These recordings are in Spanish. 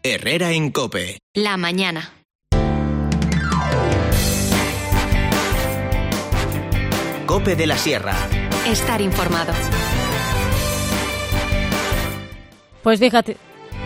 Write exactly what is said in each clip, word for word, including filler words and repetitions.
Herrera en COPE. La mañana. COPE de la Sierra. Estar informado. Pues fíjate.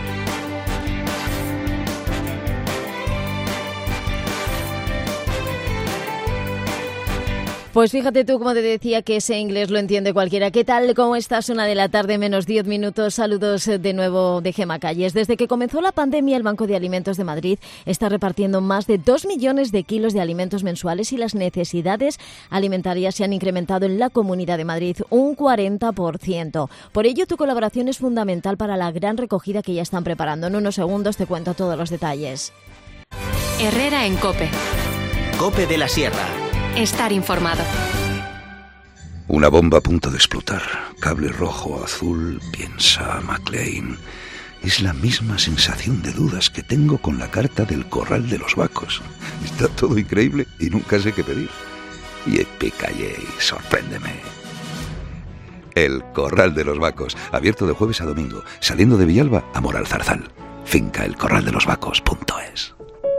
Pues fíjate tú, como te decía, que ese inglés lo entiende cualquiera. ¿Qué tal? ¿Cómo estás? Una de la tarde, menos diez minutos. Saludos de nuevo de Gema Calles. Desde que comenzó la pandemia, el Banco de Alimentos de Madrid está repartiendo más de dos millones de kilos de alimentos mensuales y las necesidades alimentarias se han incrementado en la Comunidad de Madrid un cuarenta por ciento. Por ello, tu colaboración es fundamental para la gran recogida que ya están preparando. En unos segundos te cuento todos los detalles. Herrera en COPE. COPE de la Sierra. Estar informado. Una bomba a punto de explotar. Cable rojo, azul, piensa McLean. Es la misma sensación de dudas que tengo con la carta del Corral de los Vacos. Está todo increíble y nunca sé qué pedir. Y Epicalle, sorpréndeme. El Corral de los Vacos, abierto de jueves a domingo, saliendo de Villalba a Moral Zarzal. Finca el corral de los vacos punto es.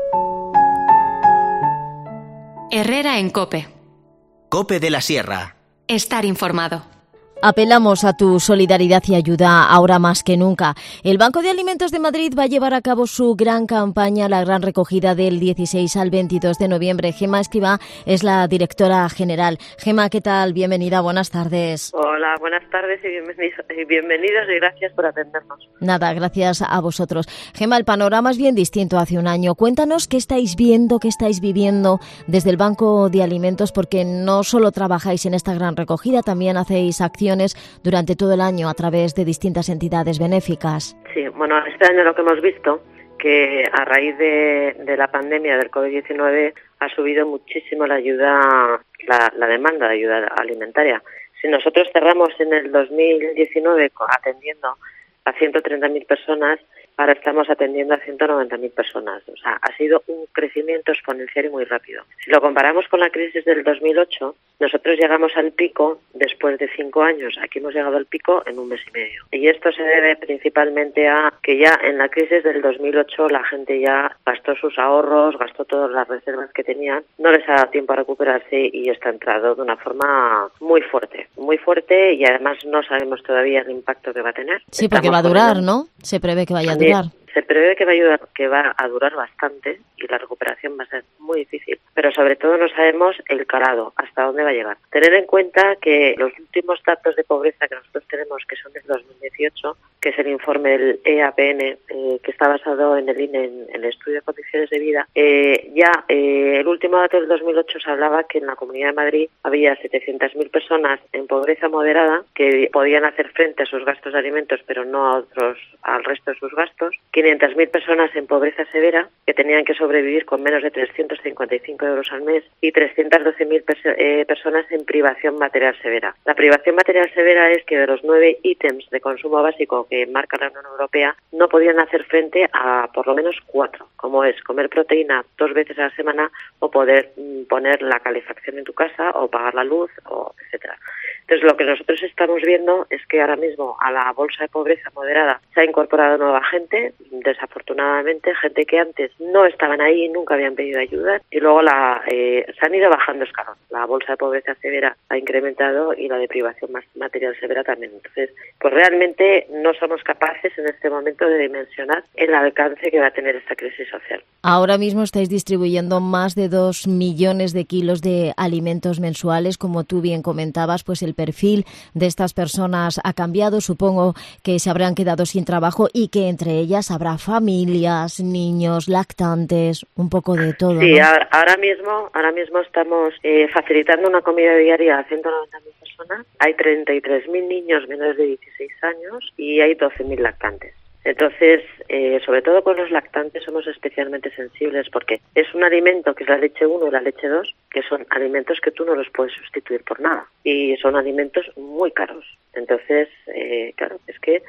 Herrera en COPE. COPE de la Sierra. Estar informado. Apelamos a tu solidaridad y ayuda ahora más que nunca. El Banco de Alimentos de Madrid va a llevar a cabo su gran campaña, la gran recogida del dieciséis al veintidós de noviembre. Gema Escribá es la directora general. Gema, ¿qué tal? Bienvenida, buenas tardes. Hola, buenas tardes y bienvenidos, y bienvenidos y gracias por atendernos. Nada, gracias a vosotros. Gema, el panorama es bien distinto hace un año. Cuéntanos qué estáis viendo, qué estáis viviendo desde el Banco de Alimentos, porque no solo trabajáis en esta gran recogida, también hacéis acciones durante todo el año a través de distintas entidades benéficas. Sí, bueno, este año lo que hemos visto, que a raíz de, de la pandemia del covid diecinueve ha subido muchísimo la ayuda, la, la demanda de ayuda alimentaria. Si nosotros cerramos en el dos mil diecinueve atendiendo a ciento treinta mil personas, ahora estamos atendiendo a ciento noventa mil personas. O sea, ha sido un crecimiento exponencial y muy rápido. Si lo comparamos con la crisis del dos mil ocho, nosotros llegamos al pico después de cinco años. Aquí hemos llegado al pico en un mes y medio. Y esto se debe principalmente a que ya en la crisis del dos mil ocho la gente ya gastó sus ahorros, gastó todas las reservas que tenían, no les ha dado tiempo a recuperarse y está entrado de una forma muy fuerte, muy fuerte y además no sabemos todavía el impacto que va a tener. Sí, porque va a durar, ¿no? Se prevé que vaya a durar. Se prevé que va a ayudar, que va a durar bastante y la recuperación va a ser muy difícil, pero sobre todo no sabemos el calado, hasta dónde va a llegar. Tener en cuenta que los últimos datos de pobreza que nosotros tenemos, que son del dos mil dieciocho, que es el informe del E A P N, eh, que está basado en el I N E, en, en el estudio de condiciones de vida, eh, ya eh, el último dato del dos mil ocho se hablaba que en la Comunidad de Madrid había setecientas mil personas en pobreza moderada que podían hacer frente a sus gastos de alimentos, pero no a otros, al resto de sus gastos, quinientas mil personas en pobreza severa que tenían que sobrevivir con menos de trescientos cincuenta y cinco euros al mes y trescientas doce mil perso- eh, personas en privación material severa. La privación material severa es que de los nueve ítems de consumo básico que marca la Unión Europea no podían hacer frente a por lo menos cuatro, como es comer proteína dos veces a la semana o poder mm, poner la calefacción en tu casa o pagar la luz, o etcétera. Entonces, lo que nosotros estamos viendo es que ahora mismo a la bolsa de pobreza moderada se ha incorporado nueva gente, desafortunadamente, gente que antes no estaban ahí, nunca habían pedido ayuda, y luego la eh, se han ido bajando escalón. La bolsa de pobreza severa ha incrementado y la de privación material severa también. Entonces, pues realmente no somos capaces en este momento de dimensionar el alcance que va a tener esta crisis social. Ahora mismo estáis distribuyendo más de dos millones de kilos de alimentos mensuales, como tú bien comentabas, pues el perfil de estas personas ha cambiado. Supongo que se habrán quedado sin trabajo y que entre ellas habrá familias, niños, lactantes, un poco de todo, Sí, ¿no? ahora, ahora mismo ahora mismo estamos eh, facilitando una comida diaria a ciento noventa mil personas. Hay treinta y tres mil niños menores de dieciséis años y hay doce mil lactantes. Entonces, eh, sobre todo con los lactantes somos especialmente sensibles porque es un alimento que es la leche uno y la leche dos, que son alimentos que tú no los puedes sustituir por nada y son alimentos muy caros. Entonces, eh, claro, es que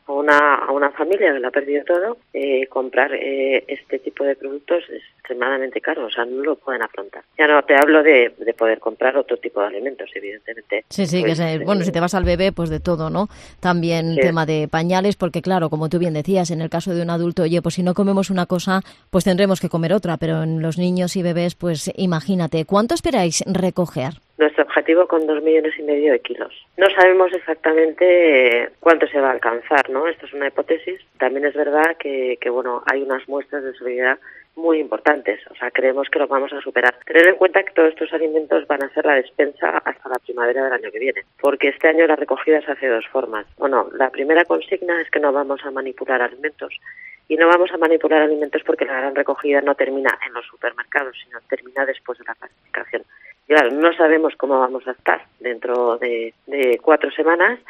a una, a una familia que lo ha perdido todo, eh, comprar eh, este tipo de productos es extremadamente caro, o sea, no lo pueden afrontar. Ya no te hablo de, de poder comprar otro tipo de alimentos, evidentemente. Sí, sí, pues, que es, bueno, eh, si te vas al bebé, pues de todo, ¿no? También sí. tema de pañales, porque claro, como tú bien decías, en el caso de un adulto, oye, pues si no comemos una cosa, pues tendremos que comer otra, pero en los niños y bebés, pues imagínate, ¿cuánto esperáis recoger? Nuestro objetivo con dos millones y medio de kilos. No sabemos exactamente cuánto se va a alcanzar, ¿no? Esto es una hipótesis. También es verdad que, que bueno, hay unas muestras de solidaridad muy importantes, o sea, creemos que lo vamos a superar. Tener en cuenta que todos estos alimentos van a ser la despensa hasta la primavera del año que viene, porque este año la recogida se hace de dos formas. Bueno, la primera consigna es que no vamos a manipular alimentos, y no vamos a manipular alimentos porque la gran recogida no termina en los supermercados, sino termina después de la clasificación. Y claro, no sabemos cómo vamos a estar dentro de, de cuatro semanas,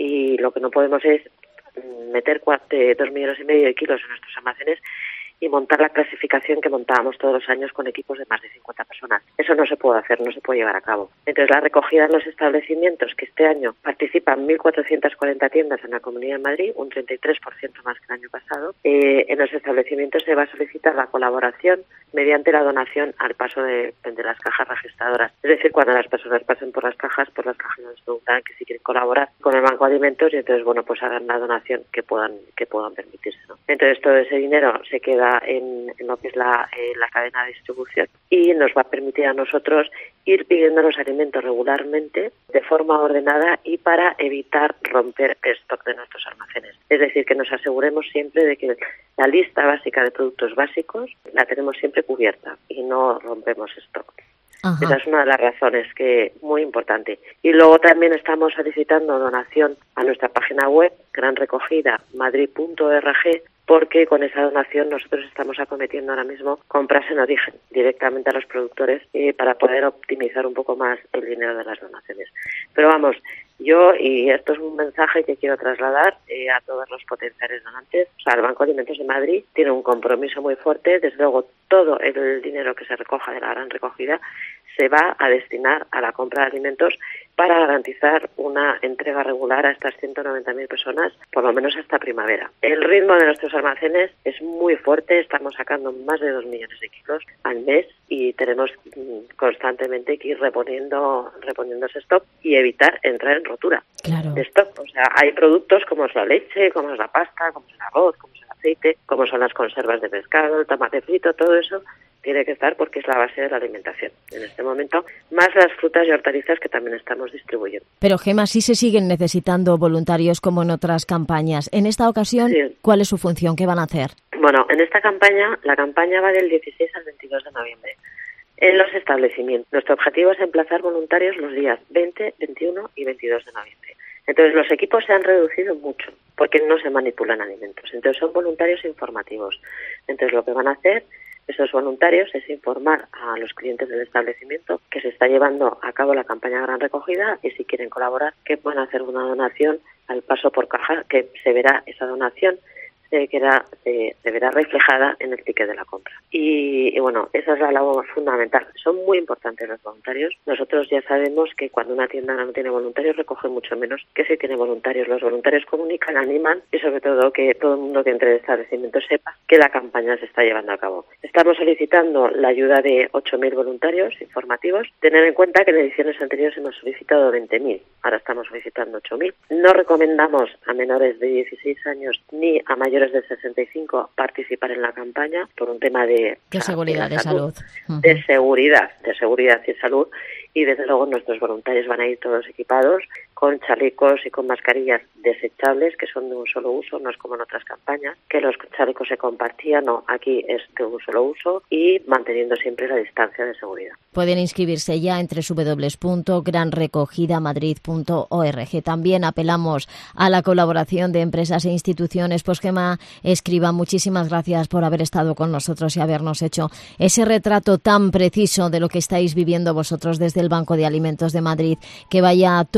y lo que no podemos es meter cuatro, dos millones y medio de kilos en nuestros almacenes y montar la clasificación que montábamos todos los años con equipos de más de cincuenta personas. Eso no se puede hacer, no se puede llevar a cabo. Entonces, la recogida en los establecimientos, que este año participan mil cuatrocientas cuarenta tiendas en la Comunidad de Madrid, un treinta y tres por ciento más que el año pasado, eh, en los establecimientos se va a solicitar la colaboración mediante la donación al paso de, de las cajas registradoras. Es decir, cuando las personas pasen por las cajas, pues las cajas nos preguntan que si quieren colaborar con el Banco de Alimentos, y entonces, bueno, pues hagan la donación que puedan que puedan permitirse, ¿no? Entonces, todo ese dinero se queda En, en lo que es la, eh, la cadena de distribución, y nos va a permitir a nosotros ir pidiendo los alimentos regularmente, de forma ordenada y para evitar romper el stock de nuestros almacenes. Es decir, que nos aseguremos siempre de que la lista básica de productos básicos la tenemos siempre cubierta y no rompemos stock. Ajá. Esa es una de las razones que muy importante. Y luego también estamos solicitando donación a nuestra página web, gran recogida madrid punto org, porque con esa donación nosotros estamos acometiendo ahora mismo compras en origen directamente a los productores, eh, para poder optimizar un poco más el dinero de las donaciones. Pero vamos, yo, y esto es un mensaje que quiero trasladar eh, a todos los potenciales donantes, o sea, el Banco de Alimentos de Madrid tiene un compromiso muy fuerte. Desde luego, todo el dinero que se recoja de la gran recogida se va a destinar a la compra de alimentos para garantizar una entrega regular a estas ciento noventa mil personas, por lo menos hasta primavera. El ritmo de nuestros almacenes es muy fuerte, estamos sacando más de dos millones de kilos al mes y tenemos constantemente que ir reponiendo, reponiendo ese stock y evitar entrar en rotura claro. de stock. O sea, hay productos como es la leche, como es la pasta, como es el arroz, como es el aceite, como son las conservas de pescado, el tomate frito, todo eso tiene que estar porque es la base de la alimentación en este momento, más las frutas y hortalizas que también estamos distribuyendo. Pero, Gemma, sí se siguen necesitando voluntarios como en otras campañas. En esta ocasión, sí. ¿Cuál es su función? ¿Qué van a hacer? Bueno, en esta campaña, la campaña va del dieciséis al veintidós de noviembre. En los establecimientos. Nuestro objetivo es emplazar voluntarios los días veinte, veintiuno y veintidós de noviembre. Entonces, los equipos se han reducido mucho porque no se manipulan alimentos. Entonces, son voluntarios informativos. Entonces, lo que van a hacer esos voluntarios es informar a los clientes del establecimiento que se está llevando a cabo la campaña Gran Recogida, y si quieren colaborar, que pueden hacer una donación al paso por caja, que se verá esa donación se, queda, se, se verá reflejada en el ticket de la compra. Y, y bueno, esa es la labor fundamental. Son muy importantes los voluntarios. Nosotros ya sabemos que cuando una tienda no tiene voluntarios recoge mucho menos que si tiene voluntarios. Los voluntarios comunican, animan, y sobre todo que todo el mundo que entre el establecimiento sepa que la campaña se está llevando a cabo. Estamos solicitando la ayuda de ocho mil voluntarios informativos. Tener en cuenta que en ediciones anteriores hemos solicitado veinte mil, ahora estamos solicitando ocho mil. No recomendamos a menores de dieciséis años ni a mayores de sesenta y cinco participar en la campaña por un tema de, de seguridad, de salud, salud. de seguridad, de seguridad y salud. Y desde luego nuestros voluntarios van a ir todos equipados con chalecos y con mascarillas desechables que son de un solo uso, no es como en otras campañas, que los chalecos se compartían, no, aquí es de un solo uso, y manteniendo siempre la distancia de seguridad. Pueden inscribirse ya en doble u doble u doble u punto gran recogida madrid punto org. También apelamos a la colaboración de empresas e instituciones. Pues, Gemma Escriba, muchísimas gracias por haber estado con nosotros y habernos hecho ese retrato tan preciso de lo que estáis viviendo vosotros desde el Banco de Alimentos de Madrid. Que vaya todo muy bien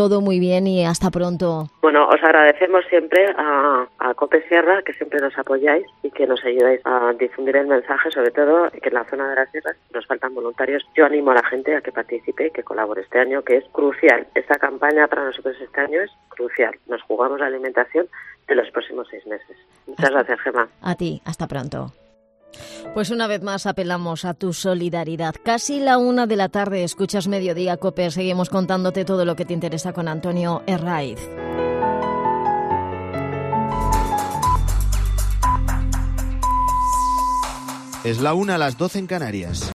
bien y hasta pronto. Bueno, os agradecemos siempre a, a COPE Sierra, que siempre nos apoyáis y que nos ayudáis a difundir el mensaje, sobre todo que en la zona de las sierras nos faltan voluntarios. Yo animo a la gente a que participe y que colabore este año, que es crucial. Esta campaña para nosotros este año es crucial. Nos jugamos la alimentación de los próximos seis meses. Muchas hasta, gracias, Gemma. A ti, hasta pronto. Pues una vez más apelamos a tu solidaridad. Casi la una de la tarde, escuchas Mediodía COPE. Seguimos contándote todo lo que te interesa con Antonio Herraiz. Es la una a las doce en Canarias.